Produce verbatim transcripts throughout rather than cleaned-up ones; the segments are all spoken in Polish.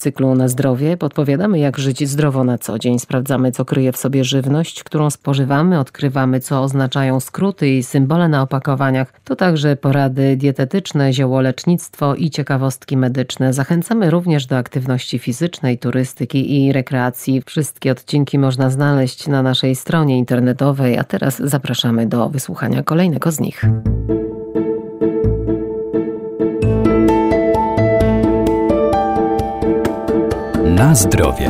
cyklu Na zdrowie podpowiadamy, jak żyć zdrowo na co dzień. Sprawdzamy, co kryje w sobie żywność, którą spożywamy, odkrywamy, co oznaczają skróty i symbole na opakowaniach. To także porady dietetyczne, ziołolecznictwo i ciekawostki medyczne. Zachęcamy również do aktywności fizycznej, turystyki i rekreacji. Wszystkie odcinki można znaleźć na naszej stronie internetowej, a teraz zapraszamy do wysłuchania kolejnego z nich. Na zdrowie.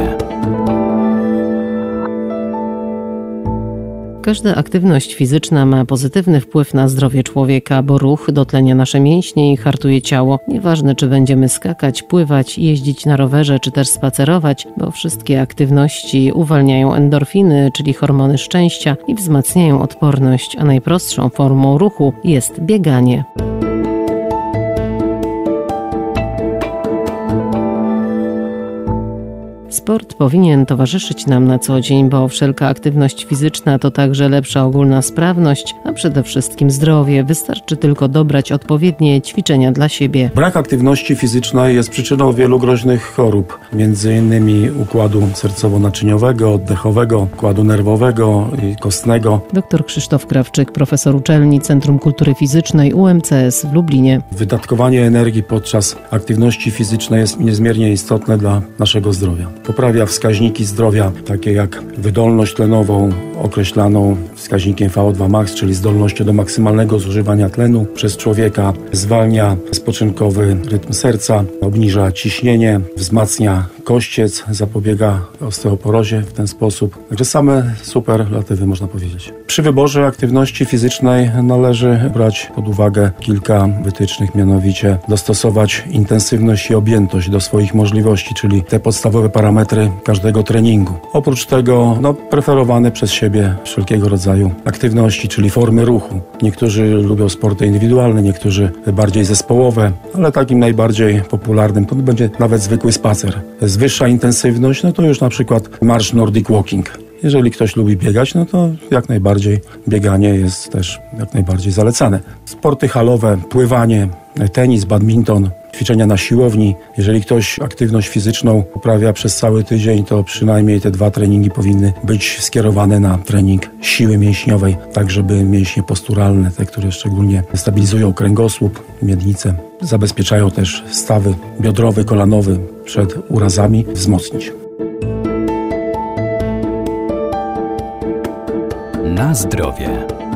Każda aktywność fizyczna ma pozytywny wpływ na zdrowie człowieka, bo ruch dotlenia nasze mięśnie i hartuje ciało. Nieważne, czy będziemy skakać, pływać, jeździć na rowerze, czy też spacerować, bo wszystkie aktywności uwalniają endorfiny, czyli hormony szczęścia i wzmacniają odporność, a najprostszą formą ruchu jest bieganie. Sport powinien towarzyszyć nam na co dzień, bo wszelka aktywność fizyczna to także lepsza ogólna sprawność, a przede wszystkim zdrowie. Wystarczy tylko dobrać odpowiednie ćwiczenia dla siebie. Brak aktywności fizycznej jest przyczyną wielu groźnych chorób, między innymi układu sercowo-naczyniowego, oddechowego, układu nerwowego i kostnego. Doktor Krzysztof Krawczyk, profesor uczelni Centrum Kultury Fizycznej U M C S w Lublinie. Wydatkowanie energii podczas aktywności fizycznej jest niezmiernie istotne dla naszego zdrowia. Poprawia wskaźniki zdrowia, takie jak wydolność tlenową, określaną wskaźnikiem V O dwa max, czyli zdolnością do maksymalnego zużywania tlenu przez człowieka, zwalnia spoczynkowy rytm serca, obniża ciśnienie, wzmacnia kościec, zapobiega osteoporozie w ten sposób. Także same superlatywy, można powiedzieć. Przy wyborze aktywności fizycznej należy brać pod uwagę kilka wytycznych, mianowicie dostosować intensywność i objętość do swoich możliwości, czyli te podstawowe parametry każdego treningu. Oprócz tego no, preferowane przez siebie wszelkiego rodzaju aktywności, czyli formy ruchu. Niektórzy lubią sporty indywidualne, niektórzy bardziej zespołowe, ale takim najbardziej popularnym to będzie nawet zwykły spacer. Jest wyższa intensywność, no to już na przykład marsz Nordic Walking. Jeżeli ktoś lubi biegać, no to jak najbardziej bieganie jest też jak najbardziej zalecane. Sporty halowe, pływanie, tenis, badminton, ćwiczenia na siłowni. Jeżeli ktoś aktywność fizyczną uprawia przez cały tydzień, to przynajmniej te dwa treningi powinny być skierowane na trening siły mięśniowej, tak żeby mięśnie posturalne, te, które szczególnie stabilizują kręgosłup, miednicę, zabezpieczają też stawy biodrowy, kolanowy przed urazami, wzmocnić. Na zdrowie.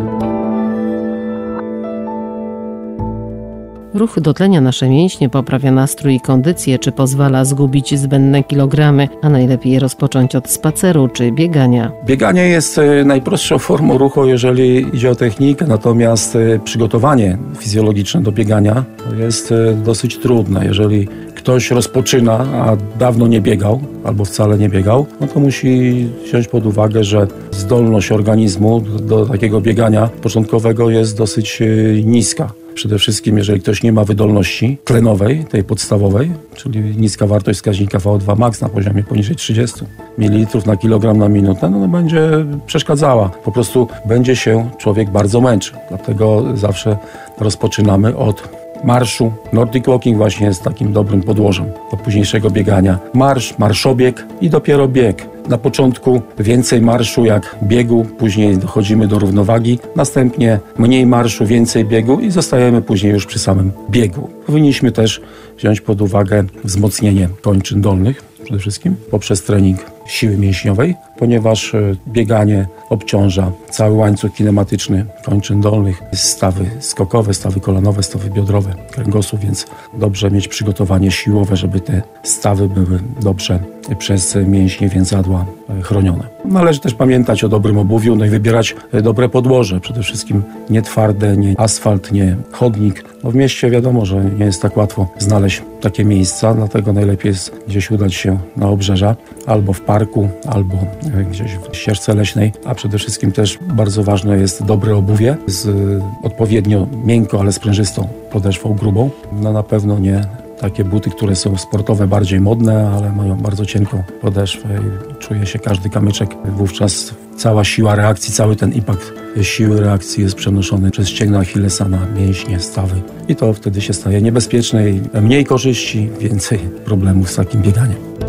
Ruch dotlenia nasze mięśnie, poprawia nastrój i kondycję, czy pozwala zgubić zbędne kilogramy, a najlepiej rozpocząć od spaceru czy biegania. Bieganie jest najprostszą formą ruchu, jeżeli idzie o technikę, natomiast przygotowanie fizjologiczne do biegania jest dosyć trudne. Jeżeli ktoś rozpoczyna, a dawno nie biegał, albo wcale nie biegał, no to musi wziąć pod uwagę, że zdolność organizmu do takiego biegania początkowego jest dosyć niska. Przede wszystkim, jeżeli ktoś nie ma wydolności tlenowej, tej podstawowej, czyli niska wartość wskaźnika V O dwa max na poziomie poniżej trzydzieści mililitrów na kilogram na minutę, no to będzie przeszkadzała. Po prostu będzie się człowiek bardzo męczył. Dlatego zawsze rozpoczynamy od marszu. Nordic Walking właśnie jest takim dobrym podłożem do późniejszego biegania. Marsz, marszobieg i dopiero bieg. Na początku więcej marszu jak biegu, później dochodzimy do równowagi, następnie mniej marszu, więcej biegu i zostajemy później już przy samym biegu. Powinniśmy też wziąć pod uwagę wzmocnienie kończyn dolnych, przede wszystkim poprzez trening siły mięśniowej, ponieważ bieganie obciąża cały łańcuch kinematyczny kończyn dolnych, stawy skokowe, stawy kolanowe, stawy biodrowe, kręgosłup, więc dobrze mieć przygotowanie siłowe, żeby te stawy były dobrze przez mięśnie więzadła chronione. Należy też pamiętać o dobrym obuwiu, no i wybierać dobre podłoże, przede wszystkim nie twarde, nie asfalt, nie chodnik. No w mieście wiadomo, że nie jest tak łatwo znaleźć takie miejsca, dlatego najlepiej jest gdzieś udać się na obrzeża, albo w parku, albo gdzieś w ścieżce leśnej, a przede wszystkim też bardzo ważne jest dobre obuwie z odpowiednio miękko, ale sprężystą podeszwą grubą. No na pewno nie takie buty, które są sportowe, bardziej modne, ale mają bardzo cienką podeszwę i czuje się każdy kamyczek. Wówczas cała siła reakcji, cały ten impact siły reakcji jest przenoszony przez ścięgno Achillesa na mięśnie, stawy i to wtedy się staje niebezpieczne i mniej korzyści, więcej problemów z takim bieganiem.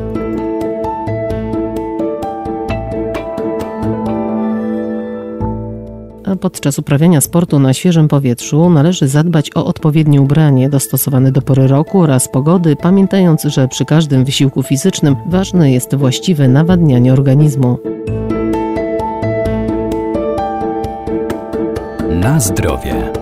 A podczas uprawiania sportu na świeżym powietrzu należy zadbać o odpowiednie ubranie dostosowane do pory roku oraz pogody, pamiętając, że przy każdym wysiłku fizycznym ważne jest właściwe nawadnianie organizmu. Na zdrowie.